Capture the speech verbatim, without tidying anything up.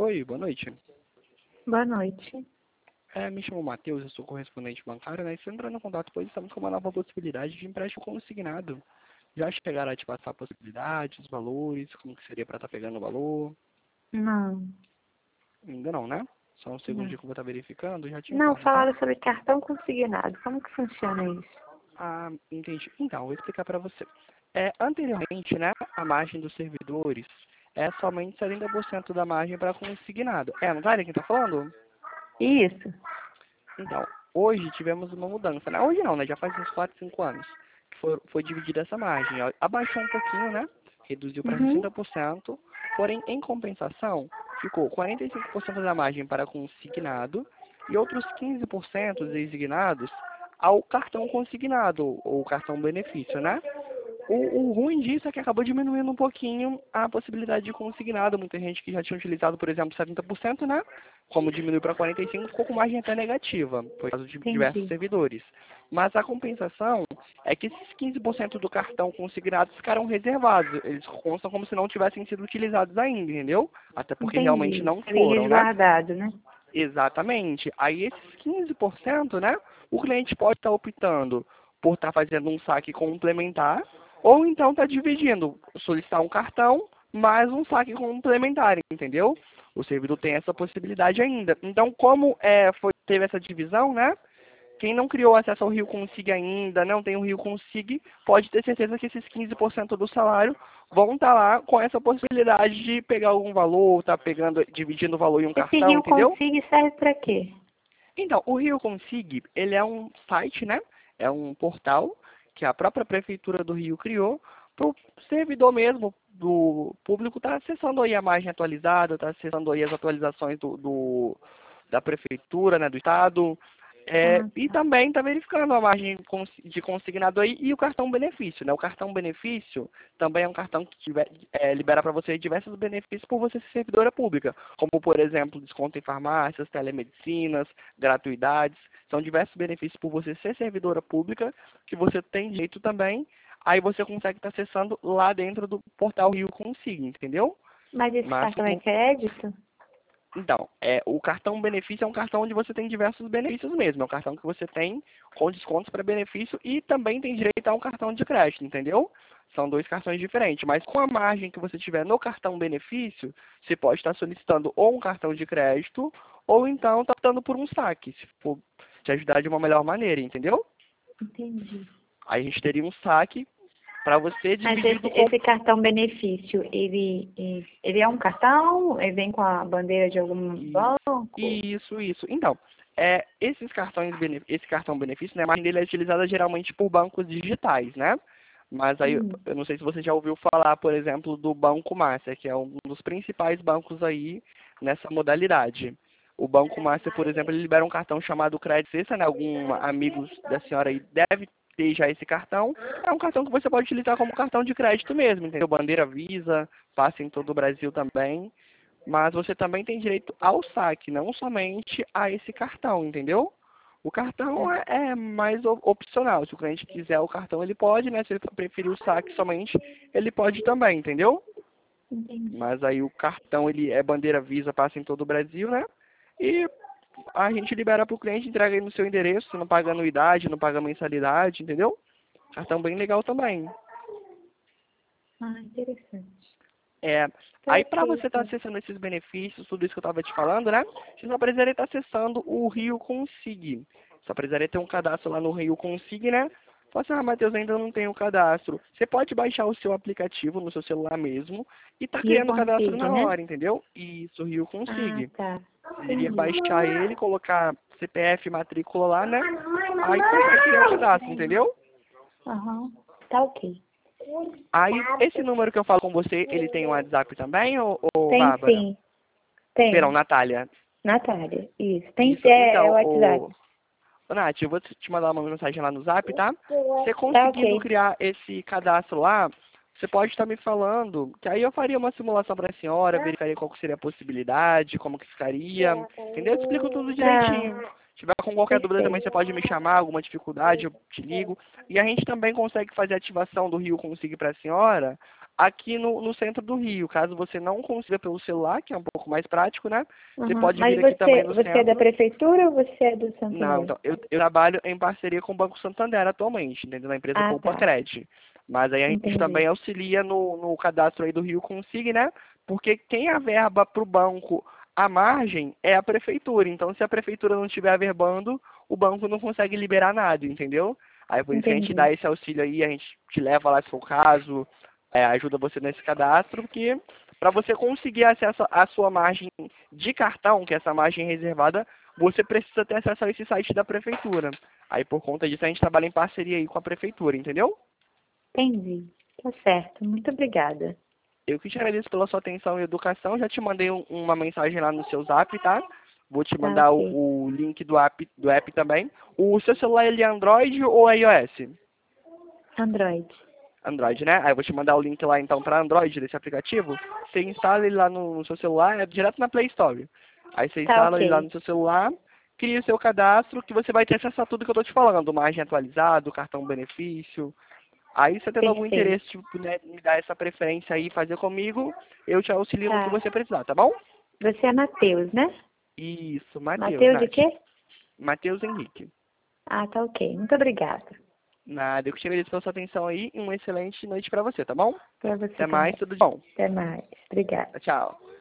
Oi, boa noite. Boa noite. É, me chamo Matheus, eu sou correspondente bancário, né? Estou entrando em contato, pois estamos com uma nova possibilidade de empréstimo consignado. Já chegaram a te passar a possibilidade, os valores, como que seria para estar pegando o valor? Não, Ainda não, né? Só um não. segundinho que eu vou estar verificando, já te Não, informo, tá? falaram sobre cartão consignado. Como que funciona isso? Ah, entendi. Então, vou explicar para você. É, anteriormente, né, a margem dos servidores é somente setenta por cento da margem para consignado. É, não tá ali quem tá falando? Isso. Então, hoje tivemos uma mudança, né? Hoje não, né? Já faz uns quatro, cinco anos que foi, foi dividida essa margem. Ó. Abaixou um pouquinho, né? Reduziu para Uhum. sessenta por cento, porém, em compensação, ficou quarenta e cinco por cento da margem para consignado e outros quinze por cento designados ao cartão consignado, ou cartão benefício, né? O, o ruim disso é que acabou diminuindo um pouquinho a possibilidade de consignado. Muita gente que já tinha utilizado, por exemplo, setenta por cento, né? Como diminuiu para quarenta e cinco por cento, ficou com margem até negativa, por causa de diversos Entendi. servidores. Mas a compensação é que esses quinze por cento do cartão consignado ficaram reservados. Eles constam como se não tivessem sido utilizados ainda, entendeu? Até porque realmente Entendi. não Seria foram, né? resguardado, né? Exatamente. Aí esses quinze por cento, né, o cliente pode estar optando por estar fazendo um saque complementar, ou então está dividindo, solicitar um cartão mais um saque complementar, entendeu? O servidor tem essa possibilidade ainda. Então, como é, foi, teve essa divisão, né? Quem não criou acesso ao Rio Consig ainda, não tem o Rio Consig, pode ter certeza que esses quinze por cento do salário vão estar lá com essa possibilidade de pegar algum valor, tá pegando, dividindo o valor em um Esse cartão, Rio entendeu? Consig serve para quê? Então, o Rio Consig, ele é um site, né? É um portal que a própria Prefeitura do Rio criou para o servidor mesmo do público estar acessando aí a margem atualizada, estar acessando aí as atualizações do, do- da Prefeitura, né, do Estado, é, Ah, e tá. também está verificando a margem cons- de consignado aí e o cartão benefício, né? O cartão benefício também é um cartão que tiver, é, libera para você diversos benefícios por você ser servidora pública, como, por exemplo, desconto em farmácias, telemedicinas, gratuidades. São diversos benefícios por você ser servidora pública que você tem direito também. Aí você consegue estar acessando lá dentro do portal Rio Consig, entendeu? Mas esse Mas cartão é crédito? então, é, o cartão benefício é um cartão onde você tem diversos benefícios mesmo. É um cartão que você tem com descontos para benefício e também tem direito a um cartão de crédito, entendeu? São dois cartões diferentes. Mas com a margem que você tiver no cartão benefício, você pode estar solicitando ou um cartão de crédito ou então está optando por um saque, se for te ajudar de uma melhor maneira, entendeu? Entendi. Aí a gente teria um saque para você Mas esse, dividido com... esse cartão benefício, ele, ele ele é um cartão? Ele vem com a bandeira de algum Isso, banco? isso, isso. Então, é, esses cartões, bene- esse cartão benefício, né, a margem dele é utilizada geralmente por bancos digitais, né? Mas aí, Hum. eu não sei se você já ouviu falar, por exemplo, do Banco Master, que é um dos principais bancos aí nessa modalidade. O Banco Master, por exemplo, ele libera um cartão chamado Crédito Sexta, né? Algum amigos da senhora aí deve ter já esse cartão. É um cartão que você pode utilizar como cartão de crédito mesmo, entendeu? Bandeira Visa, passa em todo o Brasil também. Mas você também tem direito ao saque, não somente a esse cartão, entendeu? O cartão é, é mais o- opcional. Se o cliente quiser o cartão, ele pode, né? Se ele preferir o saque somente, ele pode também, entendeu? Entendi. Mas aí o cartão, ele é bandeira Visa, passa em todo o Brasil, né? E a gente libera para o cliente, entrega aí no seu endereço, você não paga anuidade, não paga mensalidade, entendeu? Cartão bem legal também. Ah, interessante. É, aí para você estar Perfeito. acessando esses benefícios, tudo isso que eu estava te falando, né? Você só precisaria estar acessando o Rio Consig. Só precisaria ter um cadastro lá no Rio Consig, né? Fala assim, ah, Matheus, ainda não tenho cadastro. Você pode baixar o seu aplicativo no seu celular mesmo e tá Rio criando o cadastro Consig, na né? hora, entendeu? Isso, o Rio Ah, Consig. tá. Você iria Entendi. baixar ele, colocar C P F, matrícula lá, né? Aí consegue criar o cadastro, entendeu? Aham. Tá ok. Aí, esse número que eu falo com você, ele tem um WhatsApp também, ou, ou Tem Bárbara? sim. Perdão, Tem. Natália. Natália. Isso. Tem Isso. é, é o Então, WhatsApp. o... Ô, Nath, eu vou te te mandar uma mensagem lá no Zap, tá? Você Tá conseguindo ok. criar esse cadastro lá, você pode estar me falando, que aí eu faria uma simulação para a senhora, verificaria qual que seria a possibilidade, como que ficaria, entendeu? Eu te explico tudo direitinho. Tá. Se tiver com qualquer dúvida também, você Perfeito. pode me chamar, alguma dificuldade, eu te ligo. E a gente também consegue fazer a ativação do Rio Consigo para a senhora aqui no, no centro do Rio. Caso você não consiga pelo celular, que é um pouco mais prático, né? Você Uhum. pode Mas vir você, aqui também no você é da centro. prefeitura ou você é do Não, Santander? então, eu, eu trabalho em parceria com o Banco Santander atualmente, dentro da empresa Ah, Poupa tá. Cred. Mas aí a gente Entendi. também auxilia no, no cadastro aí do Rio Consig, né? Porque quem averba para o banco a margem é a prefeitura. Então, se a prefeitura não estiver averbando, o banco não consegue liberar nada, entendeu? Aí por isso que a gente Entendi. dá esse auxílio aí, a gente te leva lá se for o caso, é, ajuda você nesse cadastro, porque para você conseguir acesso à sua margem de cartão, que é essa margem reservada, você precisa ter acesso a esse site da prefeitura. Aí por conta disso a gente trabalha em parceria aí com a prefeitura, entendeu? Entendi. Tá certo. Muito obrigada. Eu que te agradeço pela sua atenção e educação. Já te mandei um- uma mensagem lá no seu zap, tá? Vou te Tá mandar ok. o, o link do app, do app também. O seu celular ele é Android ou iOS? Android. Android, né? Aí eu vou te mandar o link lá então para Android desse aplicativo. Você instala ele lá no, no seu celular, é direto na Play Store. Aí você Tá instala ele lá ok. no seu celular, cria o seu cadastro, que você vai ter acesso a tudo que eu tô te falando, margem atualizada, cartão benefício. Aí você tendo algum Perfeito. interesse, tipo, né, me dar essa preferência aí, fazer comigo, eu te auxilio no que Tá. você precisar, tá bom? Você é Matheus, né? Isso, Matheus, Matheus de Nath. quê? Matheus Henrique. Ah, tá ok. Muito obrigada. Nada, eu que te agradeço pela sua atenção aí e uma excelente noite pra você, tá bom? Pra você Até mais, também. tudo de bom. Até mais. Obrigada. Tchau.